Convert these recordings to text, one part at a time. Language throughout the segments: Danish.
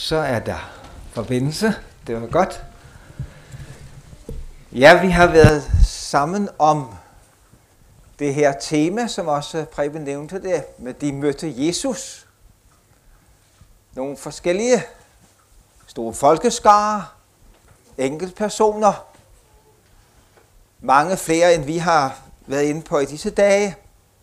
Så er der forbindelse. Det var godt. Ja, vi har været sammen om det her tema, som også Preben nævnte det, med de mødte Jesus. Nogle forskellige store folkeskarer, enkeltpersoner, mange flere end vi har været inde på i disse dage.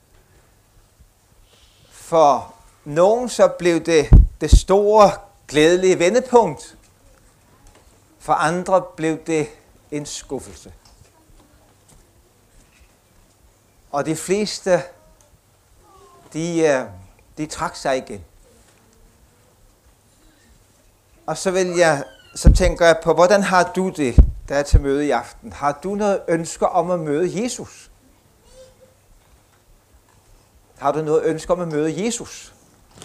For nogen så blev det store, glædelige vendepunkt. For andre blev det en skuffelse. Og de fleste, de trak sig igen. Og så tænker jeg på, hvordan har du det, der er til møde i aften? Har du noget ønsker om at møde Jesus? Har du noget ønsker om at møde Jesus?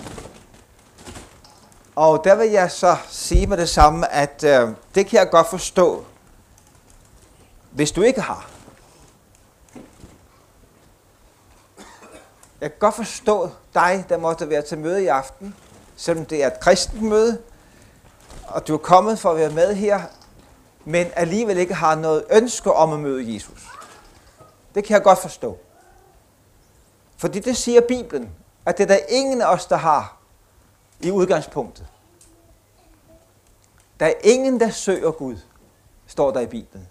Og der vil jeg så sige med det samme, at det kan jeg godt forstå, hvis du ikke har. Jeg kan godt forstå dig, der måtte være til møde i aften, selvom det er et kristent møde, og du er kommet for at være med her, men alligevel ikke har noget ønske om at møde Jesus. Det kan jeg godt forstå. Fordi det siger Bibelen, at det er der ingen af os, der har i udgangspunktet. Der er ingen, der søger Gud, står der i Bibelen.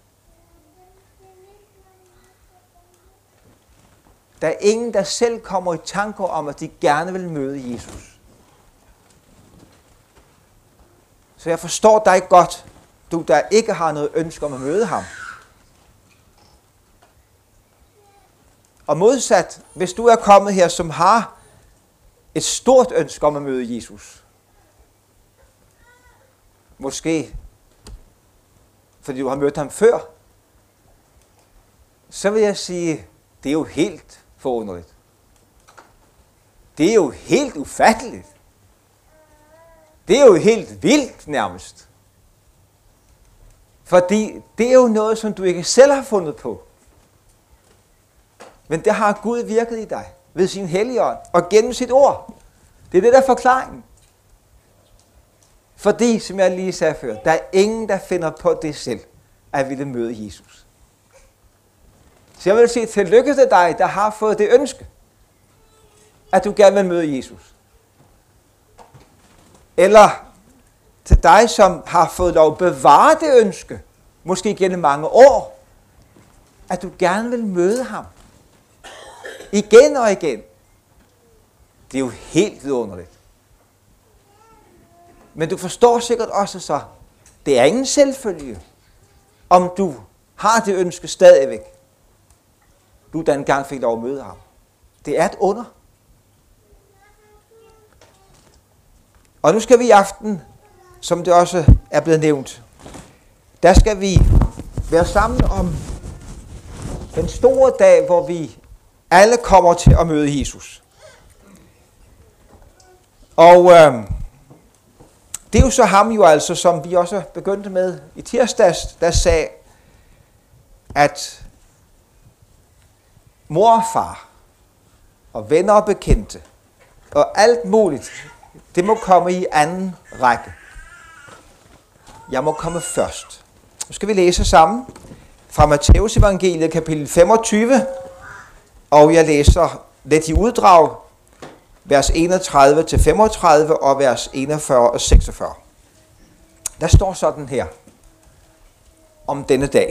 Der er ingen, der selv kommer i tanker om, at de gerne vil møde Jesus. Så jeg forstår dig godt, du der ikke har noget ønske om at møde ham. Og modsat, hvis du er kommet her, som har et stort ønske om at møde Jesus, måske fordi du har mødt ham før, så vil jeg sige, det er jo helt forunderligt. Det er jo helt ufatteligt. Det er jo helt vildt nærmest. Fordi det er jo noget, som du ikke selv har fundet på. Men det har Gud virket i dig ved sin Helligånd og gennem sit ord. Det er det, der er forklaringen. Fordi, som jeg lige sagde før, der er ingen, der finder på det selv, at ville møde Jesus. Så jeg vil sige tillykke til dig, der har fået det ønske, at du gerne vil møde Jesus. Eller til dig, som har fået lov at bevare det ønske, måske gennem mange år, at du gerne vil møde ham. Igen og igen. Det er jo helt vidunderligt. Men du forstår sikkert også så, det er ingen selvfølge, om du har det ønske stadigvæk, du der engang fik lov at møde ham. Det er et under. Og nu skal vi i aften, som det også er blevet nævnt, der skal vi være sammen om den store dag, hvor vi alle kommer til at møde Jesus. Og det er jo så ham jo altså, som vi også begyndte med i tirsdags, der sagde, at mor og far og venner og bekendte og alt muligt, det må komme i anden række. Jeg må komme først. Nu skal vi læse sammen fra Matteus evangeliet kapitel 25, og jeg læser lidt i uddrag, vers 31-35 og vers 41 og 46. Der står sådan her om denne dag.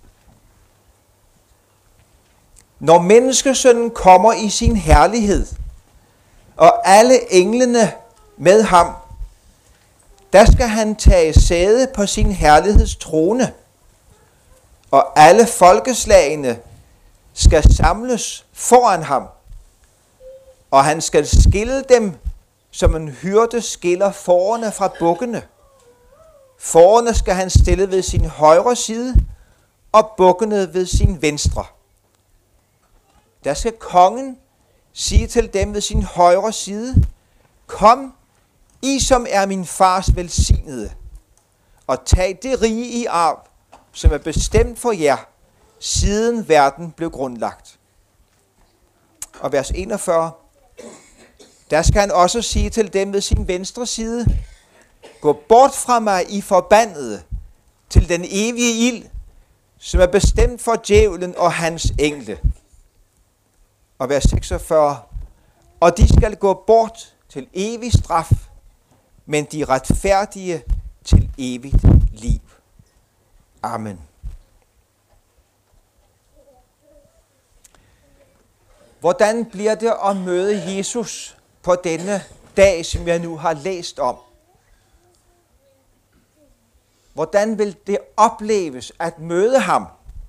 Når menneskesønnen kommer i sin herlighed, og alle englene med ham, der skal han tage sæde på sin herlighedstrone, og alle folkeslagene skal samles foran ham, og han skal skille dem, som en hyrde skiller fårene fra bukkene. Fårene skal han stille ved sin højre side, og bukkene ved sin venstre. Der skal kongen sige til dem ved sin højre side, kom, I som er min fars velsignede, og tag det rige i arv, som er bestemt for jer, siden verden blev grundlagt. Og vers 41. Der skal han også sige til dem ved sin venstre side, gå bort fra mig, I forbandede, til den evige ild, som er bestemt for djævlen og hans engle. Og vers 46. Og de skal gå bort til evig straf, men de retfærdige til evigt liv. Amen. Hvordan bliver det at møde Jesus på denne dag, som jeg nu har læst om? Hvordan vil det opleves at møde ham?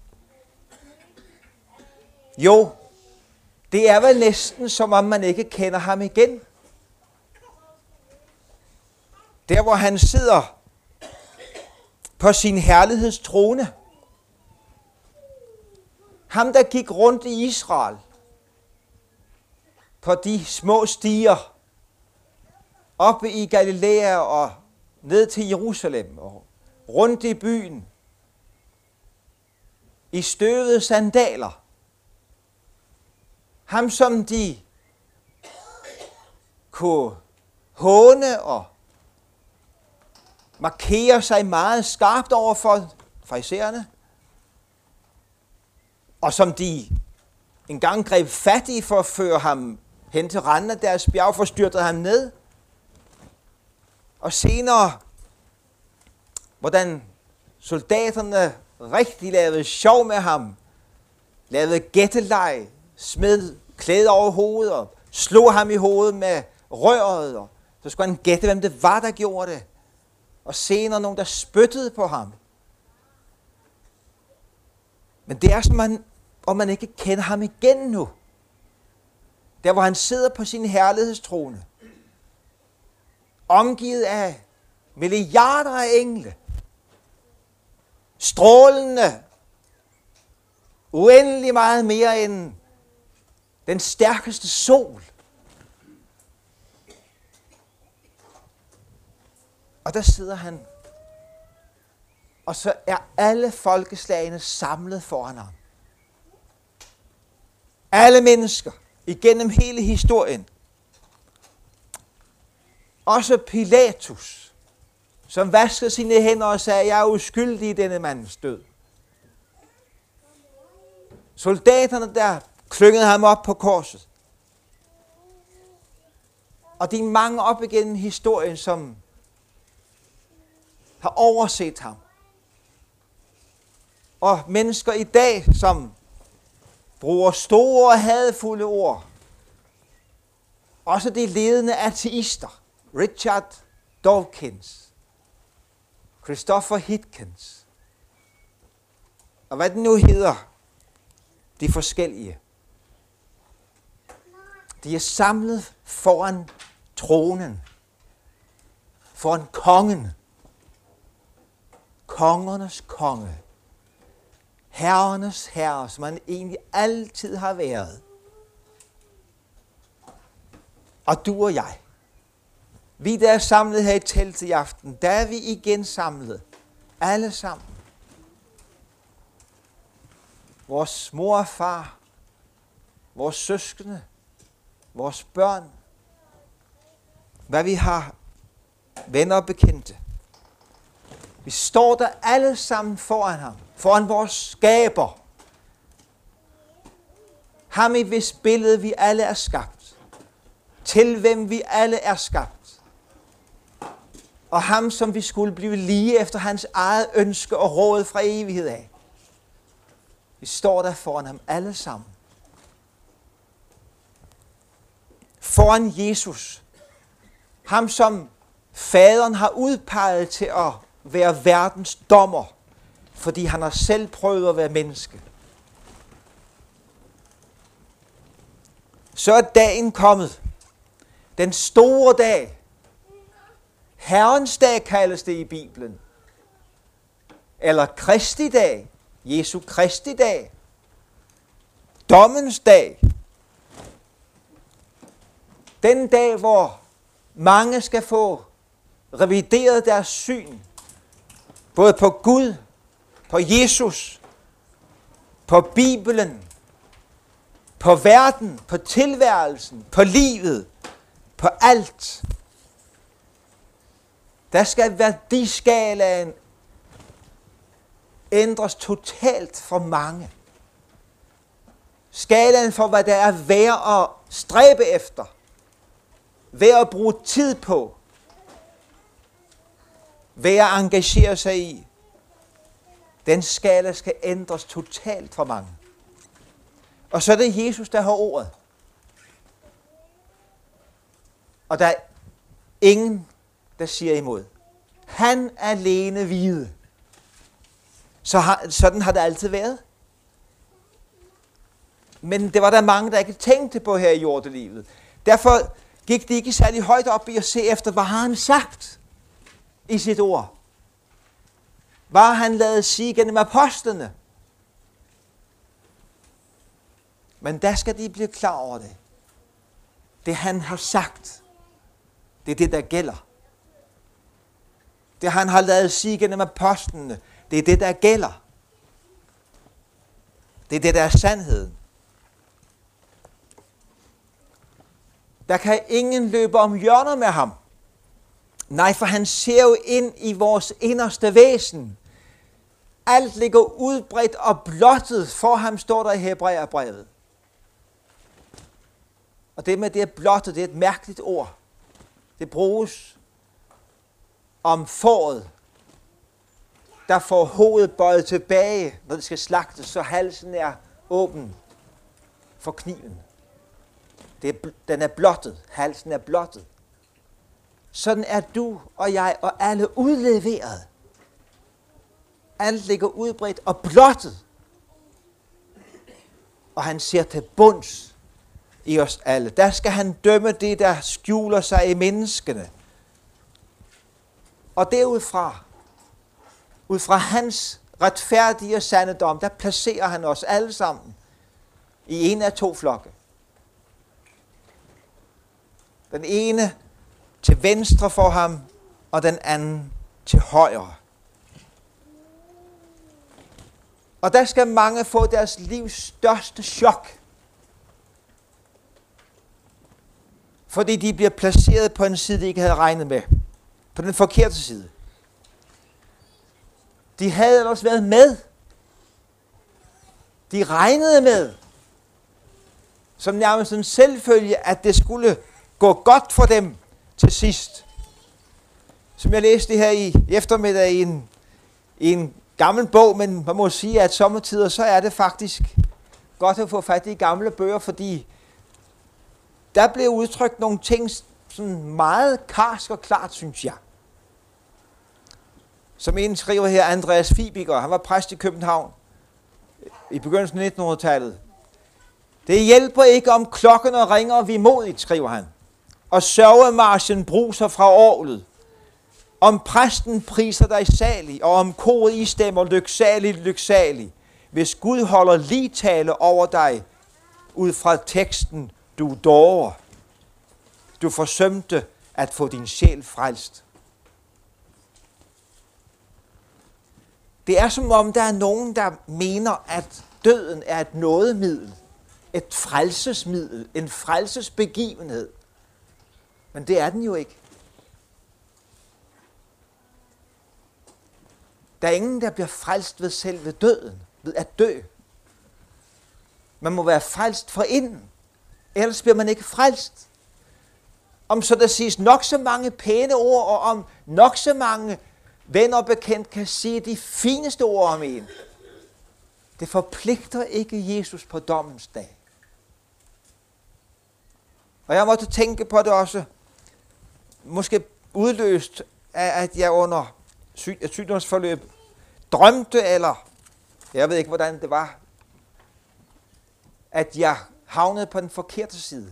Jo, det er vel næsten som om man ikke kender ham igen. Der hvor han sidder på sin herlighedstrone. Ham der gik rundt i Israel på de små stier oppe i Galilea og ned til Jerusalem og rundt i byen i støvede sandaler. Ham som de kunne håne og markere sig meget skarpt over for farisæerne, og som de engang greb fat i for at føre ham hen til randen af deres bjerg, forstyrtede ham ned. Og senere, hvordan soldaterne rigtig lavede sjov med ham, lavede gætteleg, smed klæder over hovedet og slog ham i hovedet med røret, og så skulle han gætte, hvem det var, der gjorde det. Og senere nogen, der spyttede på ham. Men det er som om man ikke kender ham igen nu. Der hvor han sidder på sin herlighedstrone, omgivet af milliarder af engle, strålende, uendelig meget mere end den stærkeste sol. Og der sidder han, og så er alle folkeslagene samlet foran ham. Alle mennesker igennem hele historien. Også Pilatus, som vaskede sine hænder og sagde, jeg er uskyldig i denne mands død. Soldaterne der klyngede ham op på korset. Og de mange op igennem historien, som har overset ham. Og mennesker i dag, som bruger store og hadfulde ord. Også de ledende ateister. Richard Dawkins, Christopher Hitchens, og hvad det nu hedder, de forskellige. De er samlet foran tronen, foran kongen, kongernes konge, herrenes herre, som han egentlig altid har været. Og du og jeg, vi der er samlet her i teltet i aften, der er vi igen samlet, alle sammen. Vores mor og far, vores søskende, vores børn, hvad vi har, venner og bekendte. Vi står der alle sammen foran ham, foran vores skaber. Ham i hvis billede vi alle er skabt, til hvem vi alle er skabt. Og ham, som vi skulle blive lige efter hans eget ønske og råd fra evighed af. Vi står der foran ham alle sammen. Foran Jesus. Ham, som faderen har udpeget til at være verdens dommer, fordi han har selv prøvet at være menneske. Så er dagen kommet. Den store dag. Herrens dag kaldes det i Bibelen. Eller Kristi dag. Jesu Kristi dag. Dommens dag. Den dag, hvor mange skal få revideret deres syn. Både på Gud, på Jesus, på Bibelen, på verden, på tilværelsen, på livet, på alt. Der skal værdiskalaen ændres totalt for mange. Skalaen for, hvad der er værd at stræbe efter, værd at bruge tid på, værd at engagere sig i, den skala skal ændres totalt for mange. Og så er det Jesus, der har ordet. Og der er ingen, der siger imod. Han alene vide. Sådan har det altid været. Men det var der mange, der ikke tænkte på her i jordelivet. Derfor gik de ikke særlig højt op i at se efter, hvad har han sagt i sit ord. Hvad har han ladet sige gennem apostlene. Men der skal de blive klar over det. Det han har sagt, det er det, der gælder. Det han har ladet sige gennem apostlene, det er det, der gælder. Det er det, der er sandheden. Der kan ingen løbe om hjørner med ham. Nej, for han ser jo ind i vores inderste væsen. Alt ligger udbredt og blottet for ham, står der i Hebræerbrevet. Og det med det blottet, det er et mærkeligt ord. Det bruges om fåret, der får hovedet bøjet tilbage, når det skal slagtes, så halsen er åben for kniven. Den er blottet. Halsen er blottet. Sådan er du og jeg og alle udleveret. Alt ligger udbredt og blottet. Og han ser til bunds i os alle. Der skal han dømme det, der skjuler sig i menneskene. Og derudfra, ud fra hans retfærdige og sande dom, der placerer han os alle sammen i en af to flokke. Den ene til venstre for ham, og den anden til højre. Og der skal mange få deres livs største chok. Fordi de bliver placeret på en side, de ikke havde regnet med. På den forkerte side. De havde ellers været med. De regnede med. Som nærmest en selvfølge, at det skulle gå godt for dem til sidst. Som jeg læste her i eftermiddag i en gammel bog, men man må sige, at sommetider så er det faktisk godt at få fat i gamle bøger, fordi der blev udtrykt nogle ting sådan meget karsk og klart, synes jeg. Som en skriver her, Andreas Fibiger, han var præst i København i begyndelsen af 1900-tallet. Det hjælper ikke, om klokken ringer vimodigt, skriver han, og sørgemarchen bruser fra orglet. Om præsten priser dig salig, og om koret istemmer lyksalig, lyksalig, hvis Gud holder ligtale over dig, ud fra teksten, du dårer. Du forsømte at få din sjæl frelst. Det er som om, der er nogen, der mener, at døden er et nådemiddel, et frelsesmiddel, en frelsesbegivenhed. Men det er den jo ikke. Der er ingen, der bliver frelst ved selve døden, ved at dø. Man må være frelst fra inden, ellers bliver man ikke frelst. Om så der siges nok så mange pæne ord, og om nok så mange venner og bekendt kan sige de fineste ord om en. Det forpligter ikke Jesus på dommens dag. Og jeg måtte tænke på det også, måske udløst af, at jeg under et sygdomsforløb drømte, eller jeg ved ikke, hvordan det var, at jeg havnede på den forkerte side.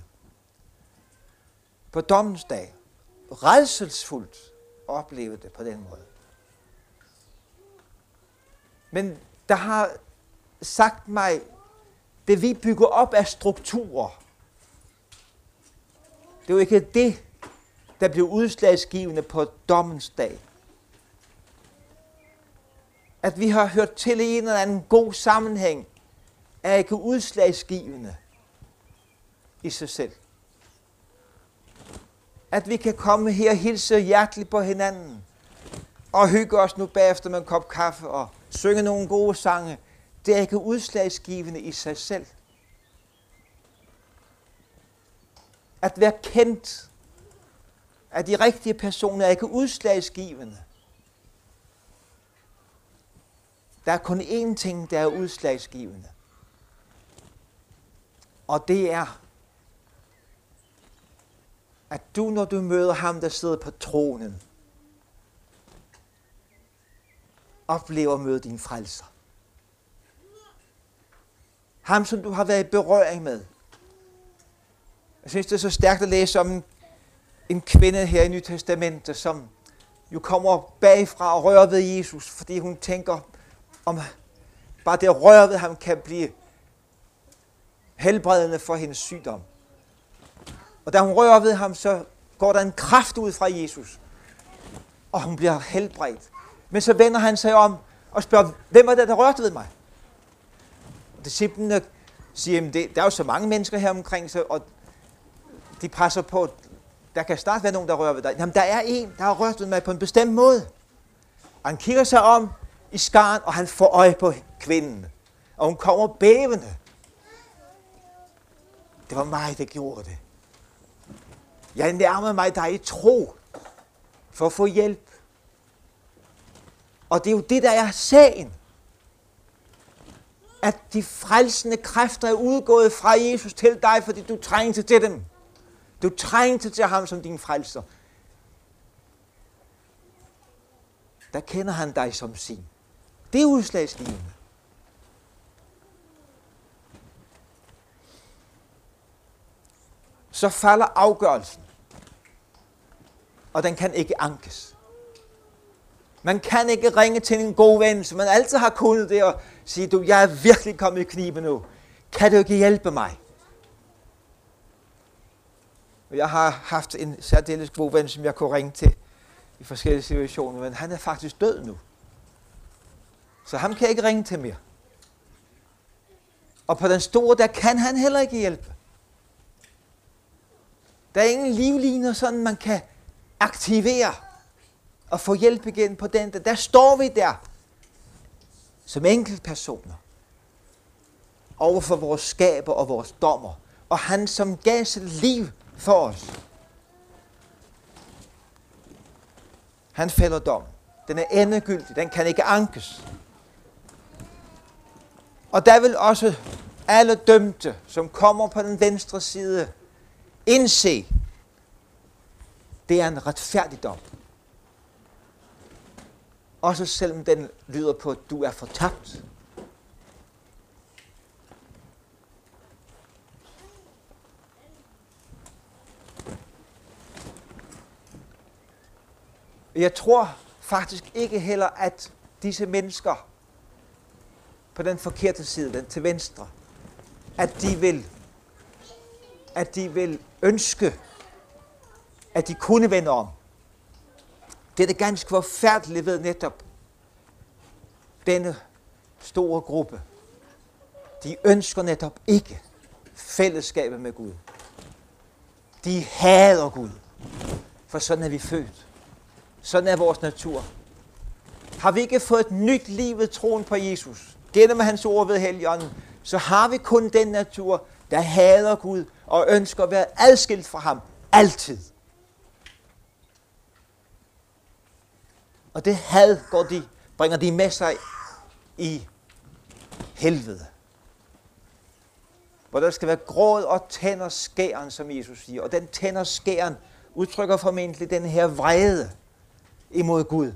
På dommens dag. Rædselsfuldt oplevede det på den måde. Men der har sagt mig, det vi bygger op af strukturer, det er jo ikke det, der bliver udslagsgivende på dommens dag. At vi har hørt til i en eller anden god sammenhæng, er ikke udslagsgivende i sig selv. at vi kan komme her og hilse hjerteligt på hinanden, og hygge os nu bagefter med en kop kaffe og synge nogle gode sange, det er ikke udslagsgivende i sig selv. At være kendt af de rigtige personer er ikke udslagsgivende. Der er kun én ting, der er udslagsgivende. Og det er, at du, når du møder ham, der sidder på tronen, oplever at møde din frelser. Ham, som du har været i berøring med. Jeg synes, det er så stærkt at læse om en kvinde her i Nyt Testamentet, som jo kommer bagfra og rører ved Jesus, fordi hun tænker, om bare det at røre ved ham kan blive helbredende for hendes sygdom. Og da hun rører ved ham, så går der en kraft ud fra Jesus, og hun bliver helbredt. Men så vender han sig om og spørger, hvem er det, der rørte ved mig? Og disciplene siger, der er jo så mange mennesker her omkring, og de presser på, der kan snart være nogen, der rører ved dig. Jamen, der er en, der har rørt ved mig på en bestemt måde. Og han kigger sig om i skaren, og han får øje på kvinden. Og hun kommer bævende. Det var mig, der gjorde det. Jeg nærmede mig dig i tro, for at få hjælp. Og det er jo det, der er sagen. At de frelsende kræfter er udgået fra Jesus til dig, fordi du trængte til dem. Du trængte til ham som din frelser. Der kender han dig som sin. Det er udslagsgivende. Så falder afgørelsen. Og den kan ikke ankes. Man kan ikke ringe til en god ven, som man altid har kunnet det, og sige, du, jeg er virkelig kommet i knibe nu. Kan du ikke hjælpe mig? Jeg har haft en særdeles god ven, som jeg kunne ringe til i forskellige situationer, men han er faktisk død nu. Så ham kan jeg ikke ringe til mere. Og på den store, der kan han heller ikke hjælpe. Der er ingen livliner, sådan man kan aktivere og få hjælp igen på den. Der står vi der som enkeltpersoner over for vores skaber og vores dommer. Og han, som gav sit liv for os, han fælder dom. Den er endegyldig. Den kan ikke ankes. Og der vil også alle dømte, som kommer på den venstre side, indse, det er en retfærdig dom. Også selvom den lyder på, at du er fortabt. Jeg tror faktisk ikke heller, at disse mennesker på den forkerte side, den til venstre, at de vil ønske, at de kunne vende om. Det er det ganske forfærdelige ved netop denne store gruppe. De ønsker netop ikke fællesskabet med Gud. De hader Gud, for sådan er vi født. Sådan er vores natur. Har vi ikke fået et nyt liv ved troen på Jesus, gennem hans ord ved Helligånden, så har vi kun den natur, der hader Gud og ønsker at være adskilt fra ham altid. Og det had bringer de med sig i helvede. Hvor der skal være gråd og tænder skæren, som Jesus siger. Og den tænder skæren udtrykker formentlig den her vrede imod Gud.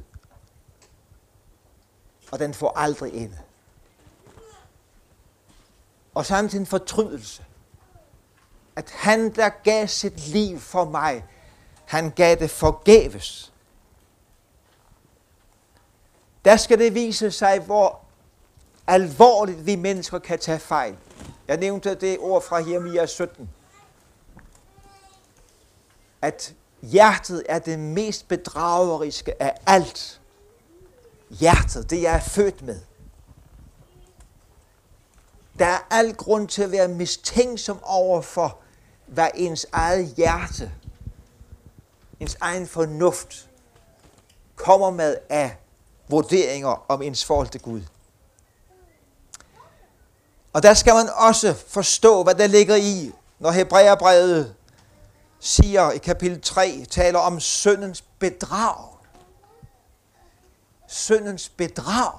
Og den får aldrig ende. Og samtidig en fortrydelse. At han, der gav sit liv for mig, han gav det forgæves. Der skal det vise sig, hvor alvorligt vi mennesker kan tage fejl. Jeg nævnte det ord fra Jeremia 17. At hjertet er det mest bedrageriske af alt. Hjertet, det jeg er født med. Der er al grund til at være mistænksom over for, hvad ens eget hjerte ens egen fornuft kommer med af vurderinger om ens forhold til Gud. Og der skal man også forstå, hvad der ligger i, når Hebræerbrevet siger i kapitel 3, taler om syndens bedrag. Syndens bedrag.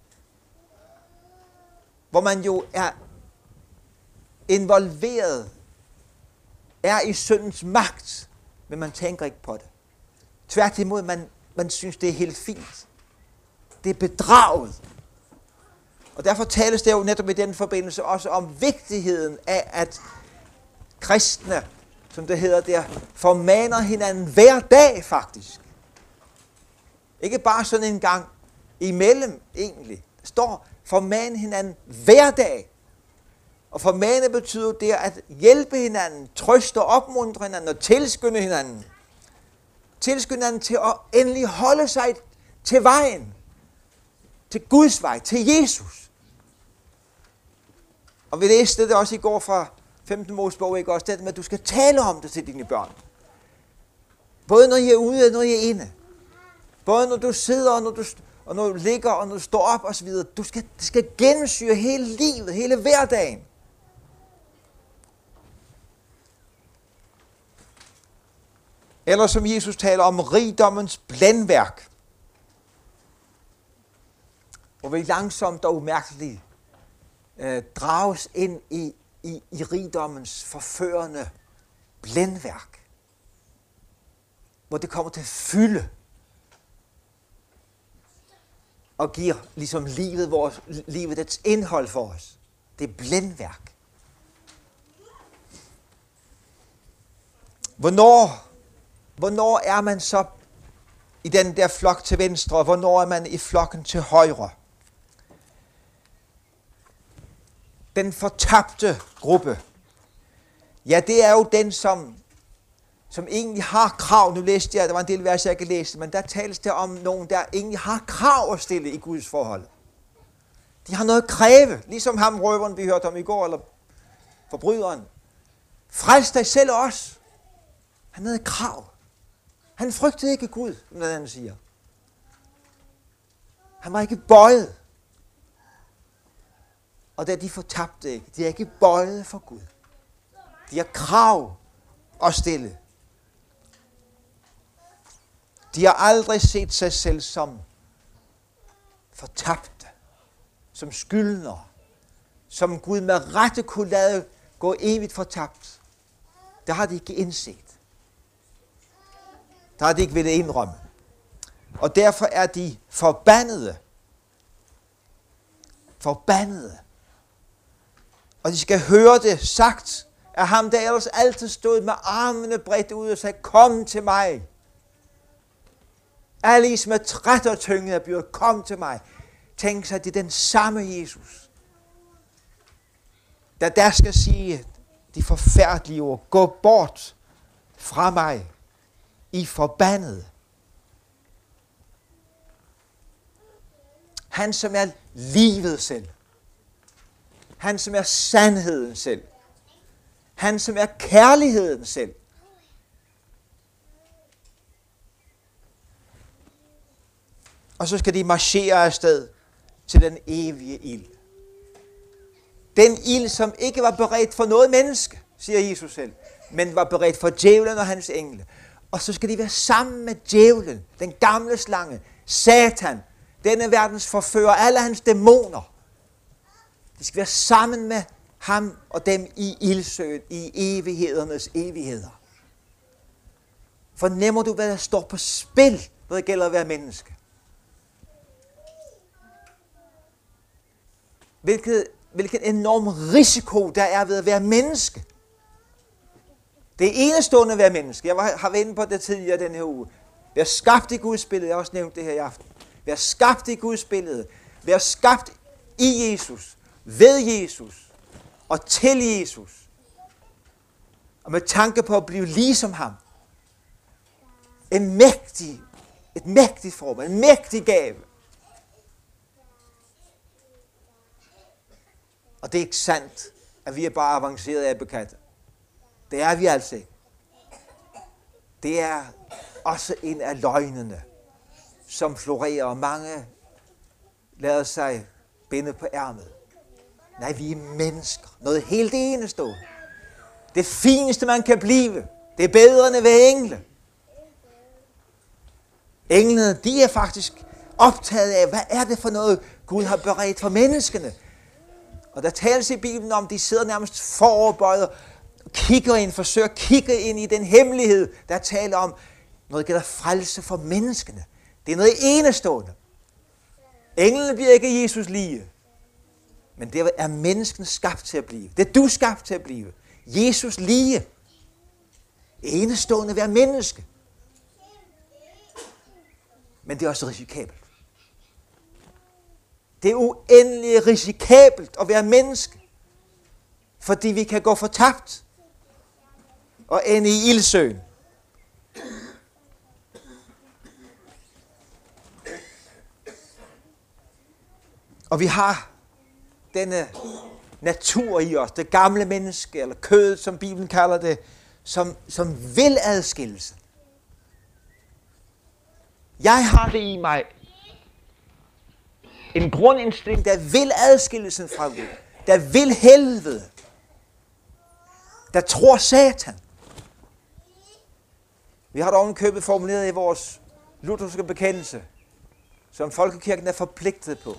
Hvor man jo er involveret, er i syndens magt, men man tænker ikke på det. Tværtimod, man synes, det er helt fint. Det er bedraget. Og derfor tales det jo netop i den forbindelse også om vigtigheden af, at kristne, som det hedder der, formaner hinanden hver dag faktisk. Ikke bare sådan en gang imellem egentlig. Der står, formane hinanden hver dag. Og formane betyder det at hjælpe hinanden, trøste og opmuntre hinanden og tilskynde hinanden. Tilskynde hinanden til at endelig holde sig til vejen. Til Guds vej, til Jesus. Og vi læste det også i går fra 15. Mosebog, ikke også? Det med, at du skal tale om det til dine børn. Både når I er ude og når I er inde. Både når du sidder og når du ligger og når du står op og så videre. Det skal gennemsyre hele livet, hele hverdagen. Eller som Jesus taler om rigdommens blændværk. Hvor vi langsomt og umærkeligt drages ind i rigdommens forførende blændværk. Hvor det kommer til at fylde. Og giver ligesom livet dets indhold for os. Det er blændværk. Hvornår er man så i den der flok til venstre, og hvornår er man i flokken til højre? Den fortabte gruppe. Ja, det er jo den, som egentlig har krav. Nu læste jeg, der var en del vers, jeg ikke læste, men der tales der om nogen, der egentlig har krav at stille i Guds forhold. De har noget at kræve, ligesom ham røveren, vi hørte om i går, eller forbryderen. Frels dig selv også. Han havde krav. Han frygtede ikke Gud, som han siger. Han var ikke bøjet. Og da de fortabte ikke, de er ikke bøjet for Gud. De har krav at stille. De har aldrig set sig selv som fortabte, som skyldnere, som Gud med rette kunne lade gå evigt fortabt. Det har de ikke indset. Det har de ikke ville indrømme. Og derfor er de forbandede. Forbandede. Og de skal høre det sagt af ham, der ellers altid stod med armene bredt ud og sagde, kom til mig. Alle I, som er træt og tynget af byrder, kom til mig. Tænk sig, det er den samme Jesus, der skal sige de forfærdelige ord, gå bort fra mig, I forbandede. Han, som er livet selv. Han, som er sandheden selv. Han, som er kærligheden selv. Og så skal de marchere afsted til den evige ild. Den ild, som ikke var beredt for noget menneske, siger Jesus selv, men var beredt for djævlen og hans engle. Og så skal de være sammen med djævlen, den gamle slange, Satan, denne verdens forfører, alle hans dæmoner. De skal være sammen med ham og dem i ildsøen, i evighedernes evigheder. Fornemmer du, hvad der står på spil, når det gælder at være menneske? Hvilken enorm risiko der er ved at være menneske. Det er enestående at være menneske. Jeg har været inde på det tidligere denne her uge. Vær skabt i Guds billede. Jeg har også nævnt det her i aften. Vær skabt i Guds billede. Vær skabt i Jesus. Ved Jesus. Og til Jesus. Og med tanke på at blive ligesom ham. Et mægtigt formål. En mægtig gave. Og det er ikke sandt, at vi er bare avancerede abekatte. Det er vi altså ikke. Det er også en af løgnene, som florerer, og mange lader sig binde på ærmet. Nej, vi er mennesker. Noget helt enestående. Det fineste, man kan blive. Det er bedre end at være engle. Englene, de er faktisk optaget af, hvad er det for noget, Gud har beredt for menneskene. Og der tales i Bibelen om, de sidder nærmest foroverbøjet og forsøger at kigge ind i den hemmelighed, der taler om noget, der gælder frelse for menneskene. Det er noget enestående. Englene bliver ikke Jesus lige, men det er mennesken skabt til at blive. Det er du skabt til at blive. Jesus lige. Enestående at være menneske. Men det er også risikabelt. Det er uendelig risikabelt at være menneske, fordi vi kan gå fortabt og ende i ildsøen. Og vi har denne natur i os, det gamle menneske, eller kødet, som Bibelen kalder det, som vil adskillelse. Jeg har det i mig. En grundinstinkt, der vil adskillelsen fra Gud. Der vil helvede. Der tror Satan. Vi har dog en købet formuleret i vores lutherske bekendelse, som folkekirken er forpligtet på.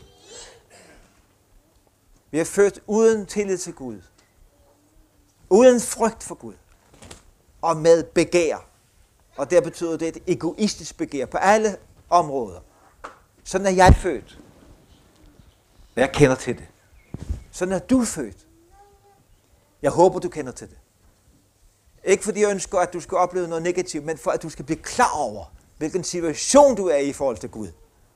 Vi er født uden tillid til Gud. Uden frygt for Gud. Og med begær. Og det betyder det et egoistisk begær på alle områder. Sådan er jeg født. Men jeg kender til det. Sådan er du født. Jeg håber, du kender til det. Ikke fordi jeg ønsker, at du skal opleve noget negativt, men for at du skal blive klar over, hvilken situation du er i forhold til Gud.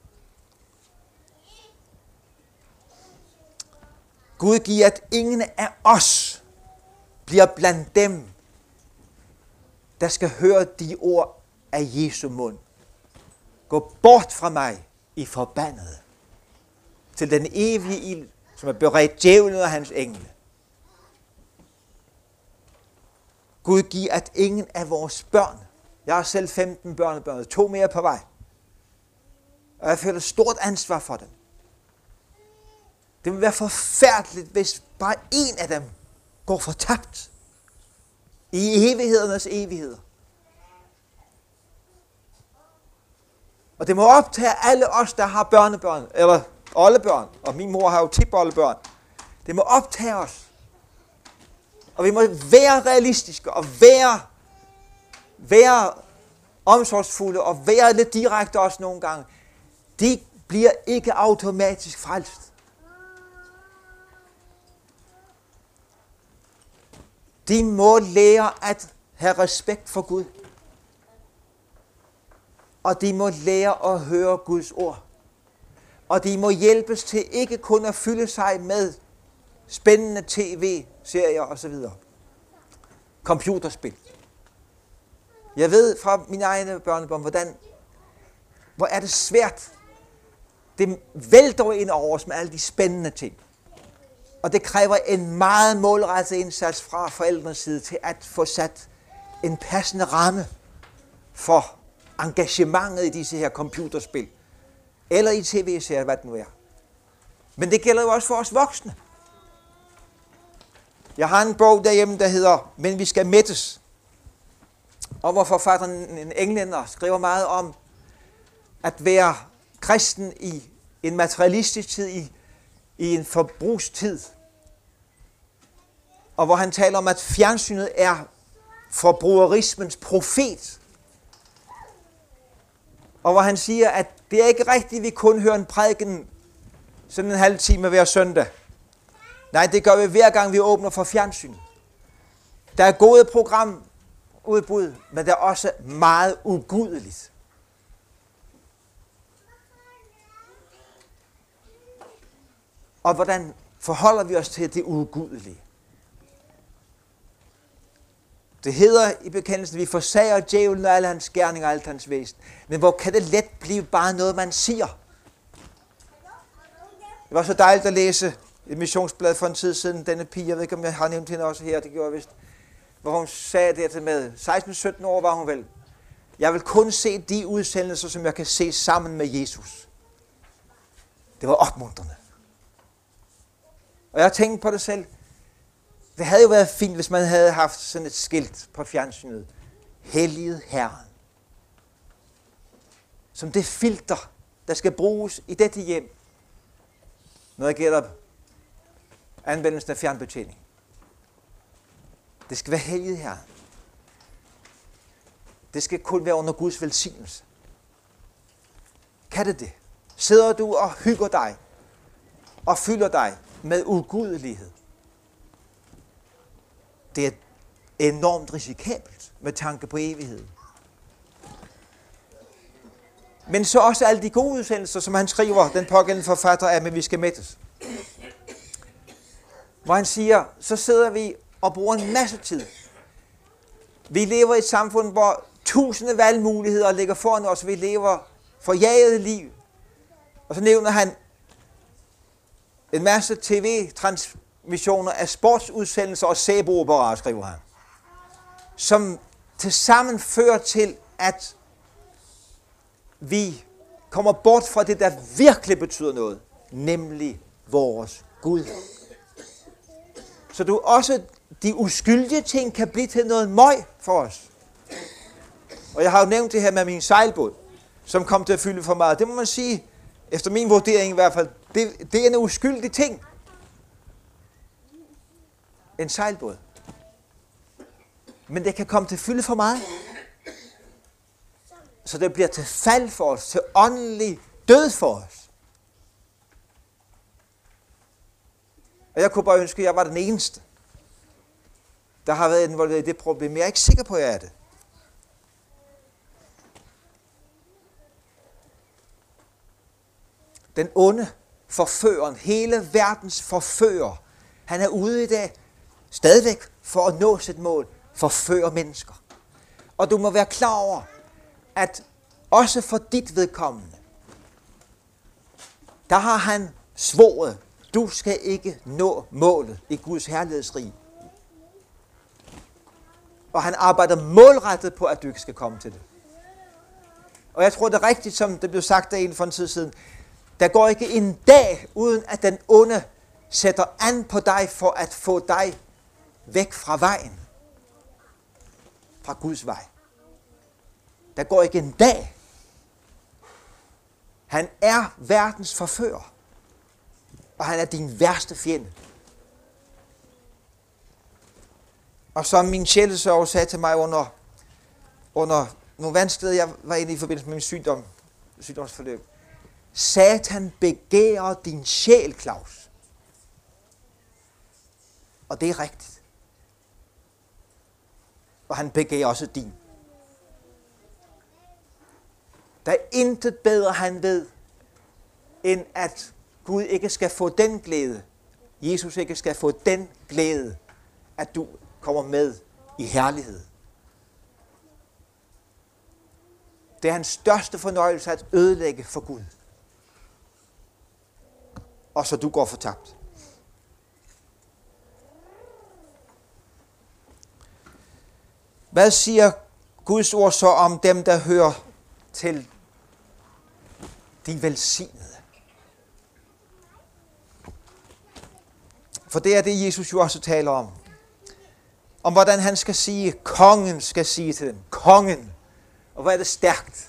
Gud giver, at ingen af os bliver blandt dem, der skal høre de ord af Jesu mund. Gå bort fra mig, I forbandede, til den evige ild, som er beredt djævlen og hans engle. Gud giver, at ingen af vores børn, jeg har selv 15 børnebørn, 2 mere på vej, og jeg føler stort ansvar for dem. Det vil være forfærdeligt, hvis bare en af dem går fortabt i evighedernes evigheder. Og det må optage alle os, der har børnebørn, eller oldebørn, og min mor har jo tipoldebørn. Det må optage os. Og vi må være realistiske, og være omsorgsfulde, og være lidt direkte også nogle gange. De bliver ikke automatisk frelst. De må lære at have respekt for Gud. Og de må lære at høre Guds ord. Og de må hjælpes til ikke kun at fylde sig med spændende tv-serier osv. Computerspil. Jeg ved fra mine egne børnebørn, hvor er det svært. Det vælter ind over os med alle de spændende ting. Og det kræver en meget målrettet indsats fra forældrenes side til at få sat en passende ramme for engagementet i disse her computerspil. Eller i tv-serier, hvad det nu er. Men det gælder jo også for os voksne. Jeg har en bog derhjemme, der hedder Men vi skal mættes. Og hvor forfatteren, en englænder, skriver meget om at være kristen i en materialistisk tid, i en forbrugstid. Og hvor han taler om, at fjernsynet er forbrugerismens profet. Og hvor han siger, at det er ikke rigtigt, at vi kun hører en prædiken sådan en halv time hver søndag. Nej, det gør vi hver gang, vi åbner for fjernsynet. Der er gode programudbud, men der er også meget ugudeligt. Og hvordan forholder vi os til det ugudelige? Det hedder i bekendelsen, at vi forsager djævlen og alle hans gerninger og alt hans væsen. Men hvor kan det let blive bare noget, man siger? Det var så dejligt at læse et missionsblad for en tid siden. Denne pige, jeg ved ikke, om jeg har nævnt hende også her, det gjorde jeg vist. Hvor hun sagde det med 16-17 år var hun vel. Jeg vil kun se de udsendelser, som jeg kan se sammen med Jesus. Det var opmuntrende. Og jeg tænkte på det selv. Det havde jo været fint, hvis man havde haft sådan et skilt på fjernsynet. Helliget Herren. Som det filter, der skal bruges i dette hjem, når det gælder anvendelsen af fjernbetjening. Det skal være helliget Herren. Det skal kun være under Guds velsignelse. Kan det? Sidder du og hygger dig og fylder dig med ugudelighed? Det er enormt risikabelt med tanke på evigheden. Men så også alle de gode udsendelser, som han skriver, den pågældende forfatter af, men vi skal mættes. Hvor han siger, så sidder vi og bruger en masse tid. Vi lever i et samfund, hvor tusinde valgmuligheder ligger foran os. Vi lever forjagede liv. Og så nævner han en masse tv-transmissioner af sportsudsendelser og sæbeoperaer, skriver han. Som tilsammen fører til, at vi kommer bort fra det, der virkelig betyder noget. Nemlig vores Gud. Så du også de uskyldige ting kan blive til noget møg for os. Og jeg har jo nævnt det her med min sejlbåd, som kom til at fylde for meget. Det må man sige, efter min vurdering i hvert fald, det er en uskyldig ting. En sejlbåd. Men det kan komme til at fylde for meget. Så det bliver til fald for os, til åndelig død for os. Og jeg kunne bare ønske, at jeg var den eneste, der har været involveret i det problem. Jeg er ikke sikker på, at jeg er det. Den onde forføreren, hele verdens forfører, han er ude i dag stadigvæk for at nå sit mål, forføre mennesker. Og du må være klar over, at også for dit vedkommende, der har han svoret, du skal ikke nå målet i Guds herlighedsrige. Og han arbejder målrettet på, at du ikke skal komme til det. Og jeg tror, det er rigtigt, som det blev sagt af en for en tid siden. Der går ikke en dag, uden at den onde sætter an på dig for at få dig væk fra vejen. Fra Guds vej. Der går ikke en dag. Han er verdens forfører. Og han er din værste fjende. Og som min sjælesørger sagde til mig under nogle vanskeligheder, jeg var inde i forbindelse med min sygdomsforløb. Satan begærer din sjæl, Claus. Og det er rigtigt. Og han begærer også din. Der er intet bedre, han ved, end at Gud ikke skal få den glæde. Jesus ikke skal få den glæde, at du kommer med i herlighed. Det er hans største fornøjelse at ødelægge for Gud. Og så du går fortabt. Hvad siger Guds ord så om dem, der hører til de velsignede? For det er det, Jesus jo også taler om. Om hvordan han skal sige, kongen skal sige til dem. Kongen. Og hvor er det stærkt.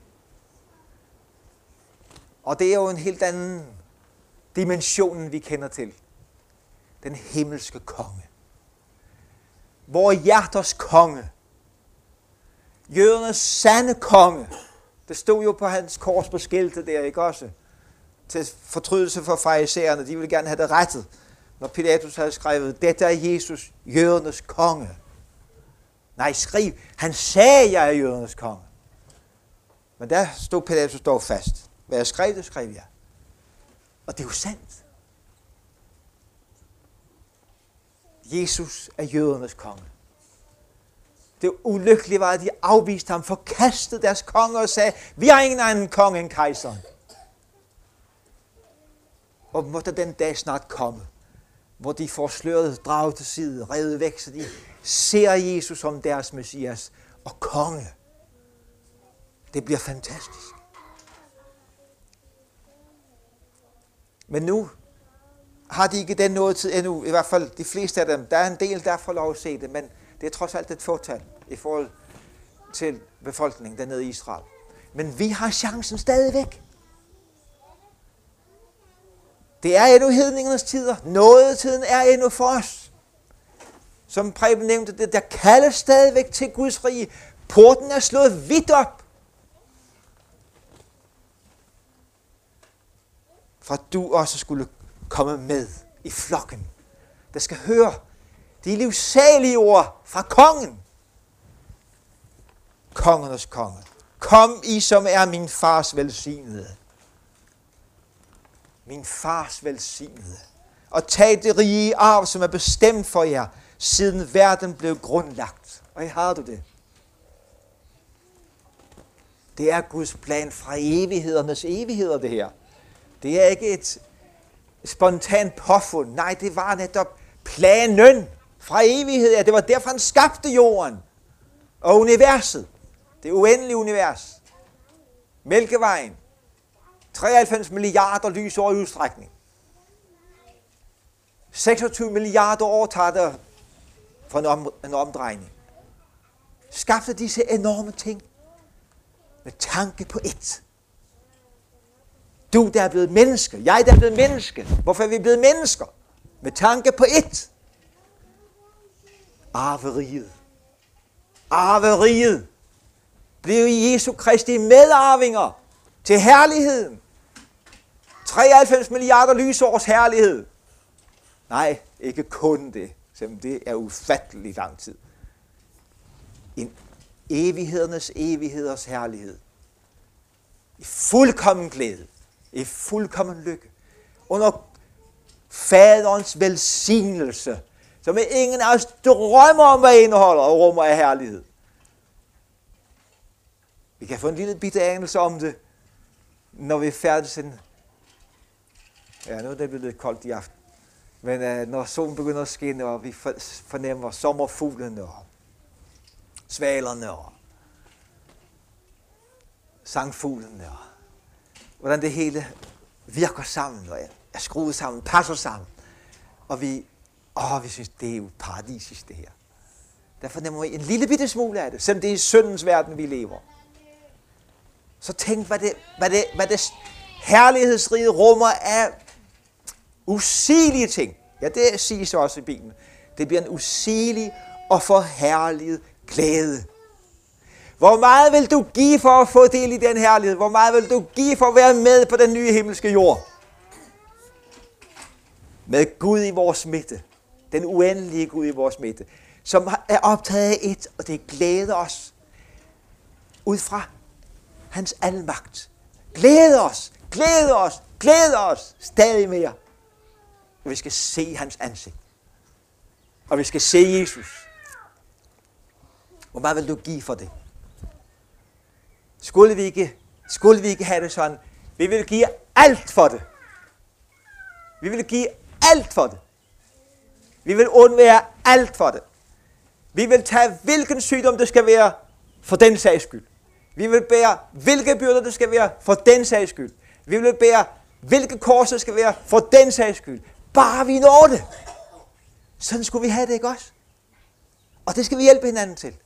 Og det er jo en helt anden dimension, vi kender til. Den himmelske konge. Vore hjerters konge. Jødernes sande konge. Det stod jo på hans kors på skiltet der, ikke også? Til fortrydelse for farisæerne. De ville gerne have det rettet. Når Pilatus havde skrevet, dette er Jesus, jødernes konge. Nej, skriv. Han sagde, jeg er jødernes konge. Men der stod Pilatus dog fast. Hvad jeg skrev, det skrev jeg. Og det er jo sandt. Jesus er jødernes konge. Det ulykkelige var, at de afviste ham, forkastede deres konge og sagde, vi har ingen anden konge end kejseren. Og måtte den dag snart komme, hvor de får sløret draget til side, revet væk, så de ser Jesus som deres Messias og konge. Det bliver fantastisk. Men nu har de ikke den nådetid endnu, i hvert fald de fleste af dem. Der er en del, der får lov at se det, men det er trods alt et fåtal i forhold til befolkningen dernede i Israel. Men vi har chancen stadigvæk. Det er endnu hedningernes tider. Nådetiden er endnu for os. Som Preben nævnte det, der kaldes stadigvæk til Guds rige. Porten er slået vidt op. For at du også skulle komme med i flokken, der skal høre de livsalige ord fra kongen. Kongernes konge. Kom I, som er min fars velsignede. Min fars velsignede. Og tag det rige arv, som er bestemt for jer, siden verden blev grundlagt. Og har du det? Det er Guds plan fra evighedernes evigheder, det her. Det er ikke et spontant påfund. Nej, det var netop planen fra evighed. Det var derfor, han skabte jorden og universet. Det uendelige univers. Mælkevejen. 93 milliarder lysår i udstrækning. 26 milliarder år tager det for en omdrejning. Skabte disse enorme ting med tanke på ét. Du, der er blevet menneske. Jeg, der er blevet menneske. Hvorfor er vi blevet mennesker? Med tanke på ét. Arveriget. Arveriget. Blev Jesu Kristi medarvinger til herligheden. 93 milliarder lysårs herlighed. Nej, ikke kun det. Selvom det er ufattelig lang tid. En evigheders herlighed. I fuldkommen glæde. I fuldkommen lykke. Under faderens velsignelse. Som ingen af os drømmer om, hvad indeholder og rummer af herlighed. Vi kan få en lille bitte anelse om det, når vi er færdige sådan. Ja, nu er det blevet lidt koldt i aften. Men når solen begynder at skinne, og vi fornemmer sommerfuglene og svalerne og sangfuglene og hvordan det hele virker sammen og er skruet sammen, passer sammen. Og vi synes, det er jo paradisisk det her. Der fornemmer vi en lille bitte smule af det, selvom det er i syndens verden, vi lever. Så tænk, hvad det herlighedsrige rummer af usigelige ting. Ja, det siges også i Bibelen. Det bliver en usigelig og forherliget glæde. Hvor meget vil du give for at få del i den herlighed? Hvor meget vil du give for at være med på den nye himmelske jord? Med Gud i vores midte. Den uendelige Gud i vores midte. Som er optaget af et, og det glæder os. Ud fra hans almagt. Glæder os, glæder os, glæder os stadig mere. Og vi skal se hans ansigt. Og vi skal se Jesus. Hvor meget vil du give for det? Skulle vi ikke have det sådan? Vi vil give alt for det. Vi vil give alt for det. Vi vil undvære alt for det. Vi vil tage hvilken sygdom det skal være for den sags skyld. Vi vil bære hvilke byrder det skal være for den sags skyld. Vi vil bære hvilke kors det skal være for den sags skyld. Bare vi når det. Sådan skulle vi have det, ikke også? Og det skal vi hjælpe hinanden til.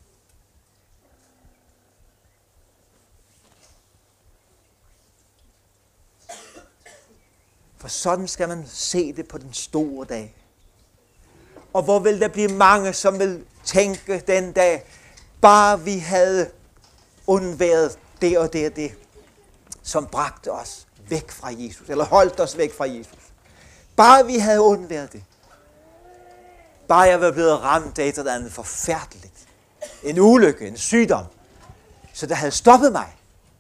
For sådan skal man se det på den store dag. Og hvor vil der blive mange, som vil tænke den dag, bare vi havde undværet det og det og det, som bragte os væk fra Jesus, eller holdt os væk fra Jesus. Bare vi havde undværet det. Bare jeg var blevet ramt af et eller andet forfærdeligt. En ulykke, en sygdom, så der havde stoppet mig.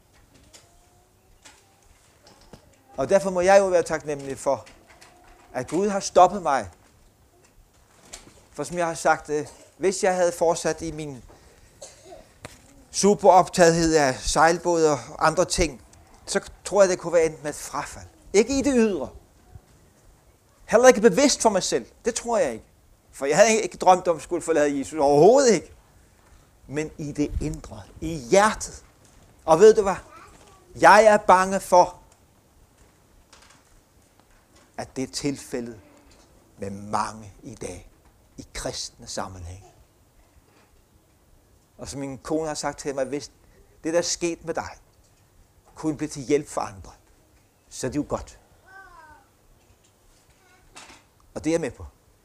Og derfor må jeg jo være taknemmelig for, at Gud har stoppet mig. For som jeg har sagt, hvis jeg havde fortsat i min superoptagethed af sejlbåde og andre ting, så tror jeg, det kunne være endt med et frafald. Ikke i det ydre. Heller ikke bevidst for mig selv. Det tror jeg ikke. For jeg havde ikke drømt om, at skulle forlade Jesus. Overhovedet ikke. Men i det indre. I hjertet. Og ved du hvad? Jeg er bange for, at det er tilfældet med mange i dag i kristne sammenhæng. Og som min kone har sagt til mig, hvis det der er sket med dig, kunne blive til hjælp for andre, så er det jo godt. Og det er jeg med på.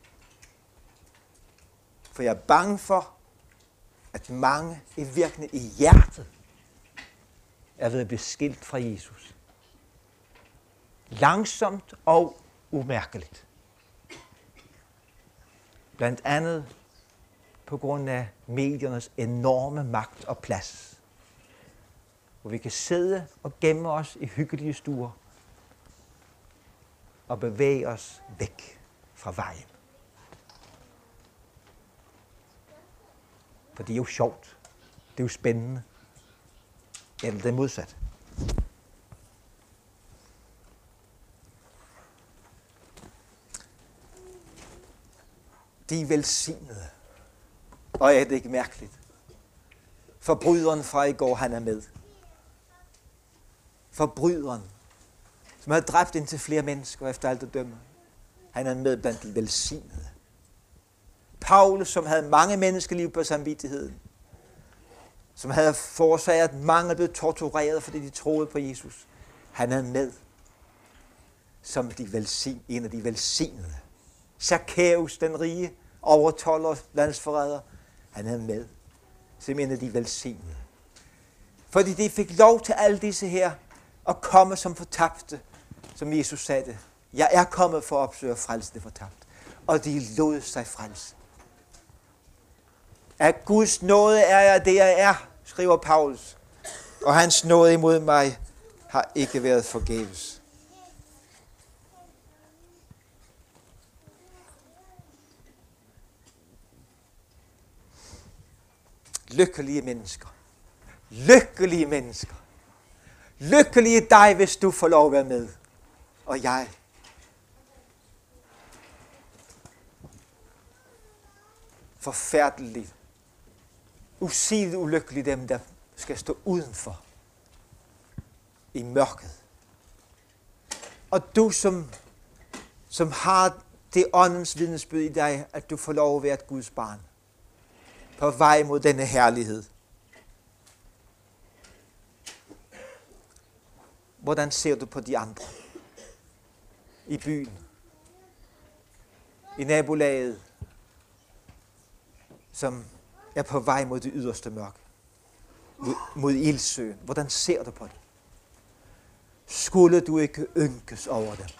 For jeg er bange for, at mange i virkeligheden i hjertet er ved at blive skilt fra Jesus. Langsomt og umærkeligt. Blandt andet på grund af mediernes enorme magt og plads. Hvor vi kan sidde og gemme os i hyggelige stuer og bevæge os væk fra vejen. For det er jo sjovt. Det er jo spændende. Eller det er modsat. De er velsignede. Og er det ikke mærkeligt? Forbryderen fra i går, han er med. Forbryderen, som havde dræbt indtil flere mennesker efter alt at dømme. Han er med blandt de velsignede. Paulus, som havde mange menneskeliv på samvittigheden. Som havde forårsaget, at mange blev tortureret, fordi de troede på Jesus. Han er med som en af de velsignede. Zacchaeus, den rige, overtolder, landsforræder. Han er med som en af de velsignede. Fordi de fik lov til alle disse her at komme som fortabte, som Jesus sagde det. Jeg er kommet for at opsøge og frelse det fortabte. Og de lod sig frelse. Af Guds nåde er jeg det, jeg er, skriver Paulus. Og hans nåde imod mig har ikke været forgæves. Lykkelige mennesker. Lykkelige mennesker. Lykkelige dig, hvis du får lov at være med. Og jeg. Forfærdeligt. Usigeligt ulykkelige dem, der skal stå udenfor. I mørket. Og du, som har det åndens vidnesbyrd i dig, at du får lov at være et Guds barn. På vej mod denne herlighed. Hvordan ser du på de andre? I byen. I nabolaget. Som er på vej mod det yderste mørke. Mod ildsøen. Hvordan ser du på det? Skulle du ikke ynkes over dem?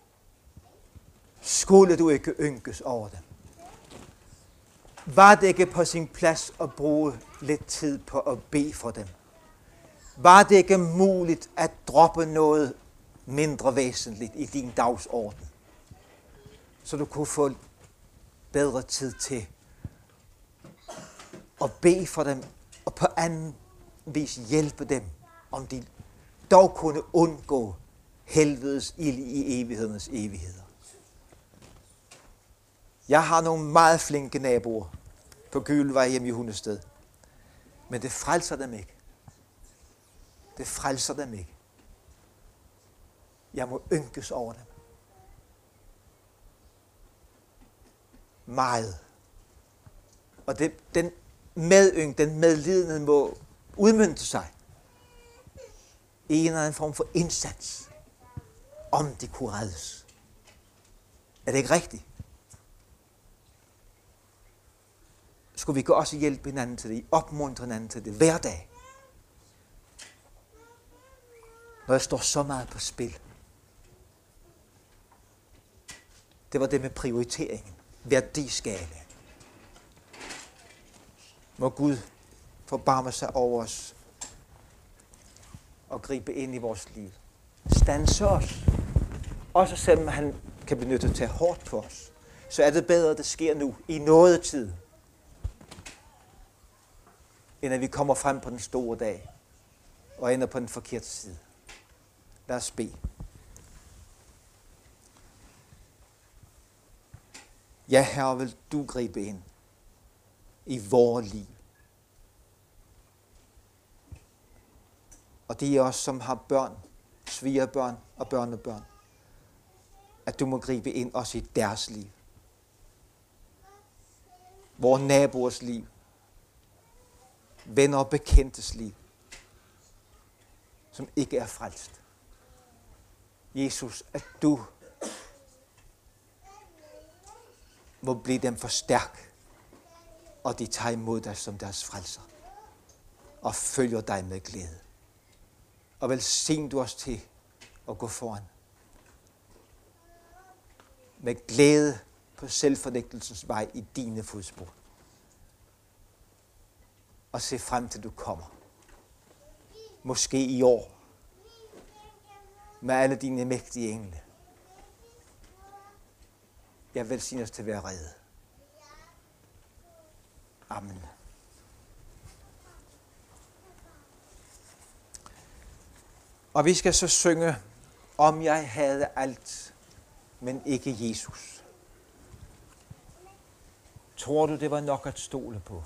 Skulle du ikke ynkes over dem? Var det ikke på sin plads at bruge lidt tid på at bede for dem? Var det ikke muligt at droppe noget mindre væsentligt i din dagsorden? Så du kunne få bedre tid til at bede for dem, og på anden vis hjælpe dem, om de dog kunne undgå helvedes ild i evighedernes evigheder. Jeg har nogle meget flinke naboer på Gylvej hjemme i Hundested. Men det frelser dem ikke. Det frelser dem ikke. Jeg må ynkes over dem. Meget. Og den medlidenhed må udmønte sig i en eller anden form for indsats, om de kunne reddes. Er det ikke rigtigt? Skulle vi også hjælpe hinanden til det, opmuntre hinanden til det hver dag. Når der står så meget på spil. Det var det med prioriteringen, værdiskala. Må Gud forbarme sig over os og gribe ind i vores liv. Standse os. Også selvom han kan blive nødt til at tage hårdt på os, så er det bedre, at det sker nu i nådetid, end at vi kommer frem på den store dag og ender på den forkerte side. Lad os bede. Ja, Herre, vil du gribe ind i vores liv. og de af os, som har børn, svigerbørn og børnebørn, at du må gribe ind også i deres liv. Vores naboers liv. Venner og bekendtes liv, som ikke er frelst. Jesus, at du må blive dem for stærk, og de tager imod dig som deres frelser, og følger dig med glæde. Og velsign du os til at gå foran. Med glæde på selvfornægtelsens vej i dine fodspor. Og se frem til du kommer. Måske i år. Med alle dine mægtige engle. Jeg velsigner os til at være rede. Amen. Og vi skal så synge, om jeg havde alt, men ikke Jesus. Tror du, det var nok at stole på?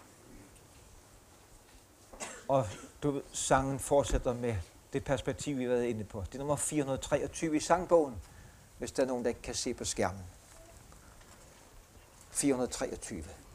Og sangen fortsætter med det perspektiv, vi har været inde på. Det er nummer 423 i sangbogen, hvis der er nogen, der ikke kan se på skærmen. 423.